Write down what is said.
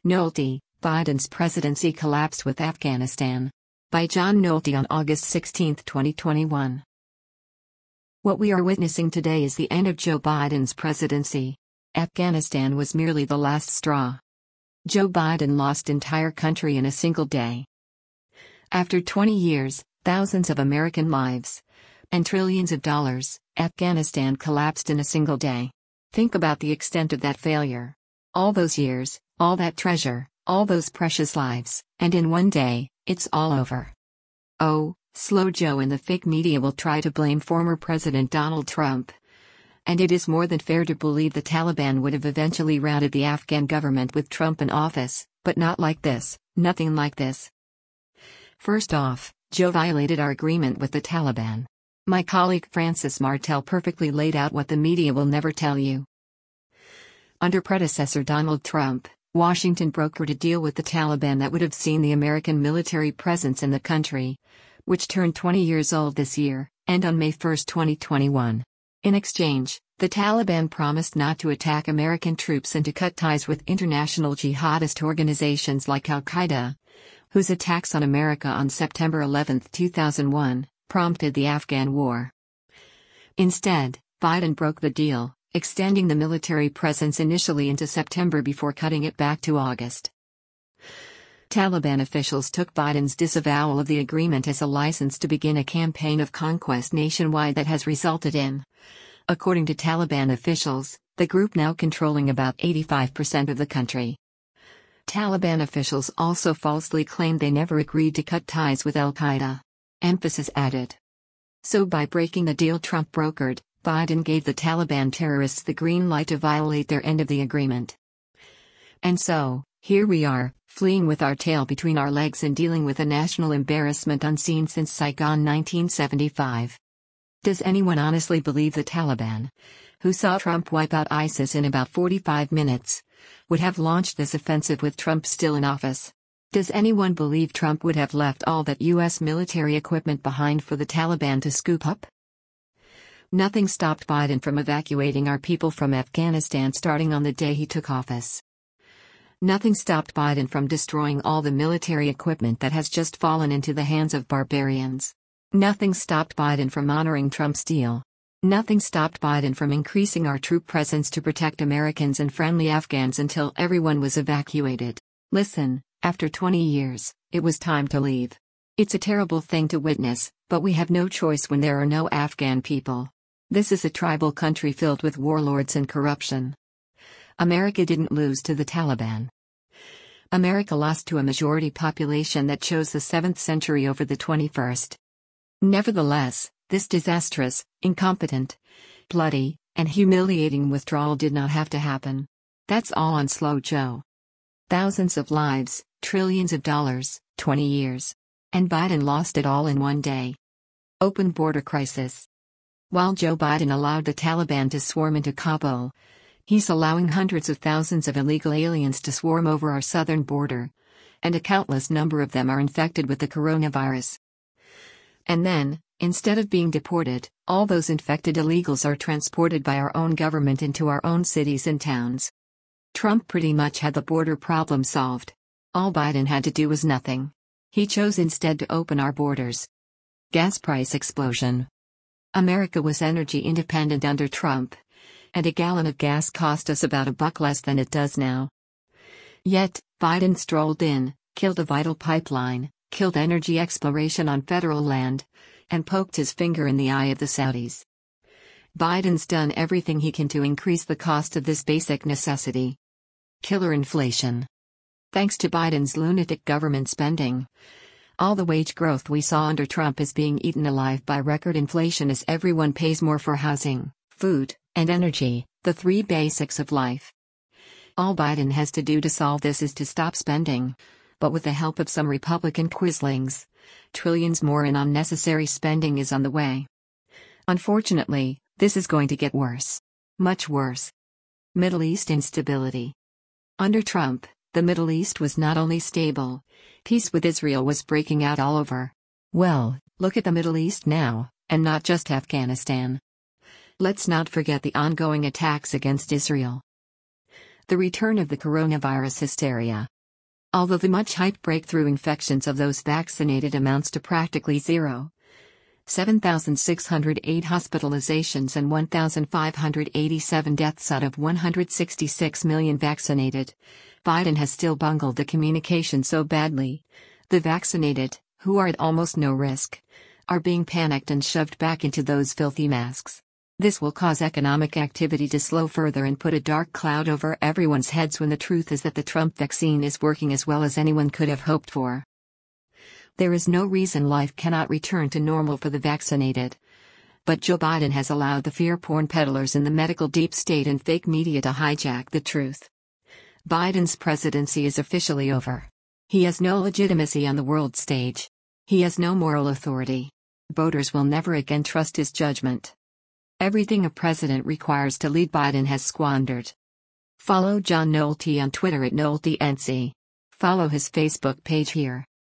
Nolte, Biden's presidency collapsed with Afghanistan. By John Nolte on August 16, 2021. What we are witnessing today is the end of Joe Biden's presidency. Afghanistan was merely the last straw. Joe Biden lost entire country in a single day. After 20 years, thousands of American lives, and trillions of dollars, Afghanistan collapsed in a single day. Think about the extent of that failure. All those years, all that treasure, all those precious lives, and in one day, it's all over. Oh, slow Joe and the fake media will try to blame former President Donald Trump. And it is more than fair to believe the Taliban would have eventually routed the Afghan government with Trump in office, but not like this, nothing like this. First off, Joe violated our agreement with the Taliban. My colleague Francis Martel perfectly laid out what the media will never tell you. Under predecessor Donald Trump, Washington brokered a deal with the Taliban that would have seen the American military presence in the country, which turned 20 years old this year, end on May 1, 2021. In exchange, the Taliban promised not to attack American troops and to cut ties with international jihadist organizations like Al-Qaeda, whose attacks on America on September 11, 2001, prompted the Afghan war. Instead, Biden broke the deal, extending the military presence initially into September before cutting it back to August. Taliban officials took Biden's disavowal of the agreement as a license to begin a campaign of conquest nationwide that has resulted in, according to Taliban officials, the group now controlling about 85% of the country. Taliban officials also falsely claimed they never agreed to cut ties with Al-Qaeda. Emphasis added. So by breaking the deal Trump brokered, Biden gave the Taliban terrorists the green light to violate their end of the agreement. And so, here we are, fleeing with our tail between our legs and dealing with a national embarrassment unseen since Saigon 1975. Does anyone honestly believe the Taliban, who saw Trump wipe out ISIS in about 45 minutes, would have launched this offensive with Trump still in office? Does anyone believe Trump would have left all that U.S. military equipment behind for the Taliban to scoop up? Nothing stopped Biden from evacuating our people from Afghanistan starting on the day he took office. Nothing stopped Biden from destroying all the military equipment that has just fallen into the hands of barbarians. Nothing stopped Biden from honoring Trump's deal. Nothing stopped Biden from increasing our troop presence to protect Americans and friendly Afghans until everyone was evacuated. Listen, after 20 years, it was time to leave. It's a terrible thing to witness, but we have no choice when there are no Afghan people. This is a tribal country filled with warlords and corruption. America didn't lose to the Taliban. America lost to a majority population that chose the 7th century over the 21st. Nevertheless, this disastrous, incompetent, bloody, and humiliating withdrawal did not have to happen. That's all on slow Joe. Thousands of lives, trillions of dollars, 20 years. And Biden lost it all in one day. Open border crisis. While Joe Biden allowed the Taliban to swarm into Kabul, he's allowing hundreds of thousands of illegal aliens to swarm over our southern border, and a countless number of them are infected with the coronavirus. And then, instead of being deported, all those infected illegals are transported by our own government into our own cities and towns. Trump pretty much had the border problem solved. All Biden had to do was nothing. He chose instead to open our borders. Gas price explosion. America was energy independent under Trump, and a gallon of gas cost us about $1 less than it does now. Yet, Biden strolled in, killed a vital pipeline, killed energy exploration on federal land, and poked his finger in the eye of the Saudis. Biden's done everything he can to increase the cost of this basic necessity. Killer inflation. Thanks to Biden's lunatic government spending, all the wage growth we saw under Trump is being eaten alive by record inflation as everyone pays more for housing, food, and energy, the three basics of life. All Biden has to do to solve this is to stop spending, but with the help of some Republican quislings, trillions more in unnecessary spending is on the way. Unfortunately, this is going to get worse. Much worse. Middle East instability. Under Trump, the Middle East was not only stable, peace with Israel was breaking out all over. Well, look at the Middle East now, and not just Afghanistan. Let's not forget the ongoing attacks against Israel. The return of the coronavirus hysteria. Although the much-hyped breakthrough infections of those vaccinated amounts to practically zero. 7,608 hospitalizations and 1,587 deaths out of 166 million vaccinated. Biden has still bungled the communication so badly. The vaccinated, who are at almost no risk, are being panicked and shoved back into those filthy masks. This will cause economic activity to slow further and put a dark cloud over everyone's heads when the truth is that the Trump vaccine is working as well as anyone could have hoped for. There is no reason life cannot return to normal for the vaccinated. But Joe Biden has allowed the fear-porn peddlers in the medical deep state and fake media to hijack the truth. Biden's presidency is officially over. He has no legitimacy on the world stage. He has no moral authority. Voters will never again trust his judgment. Everything a president requires to lead Biden has squandered. Follow John Nolte on Twitter at NolteNC. Follow his Facebook page here.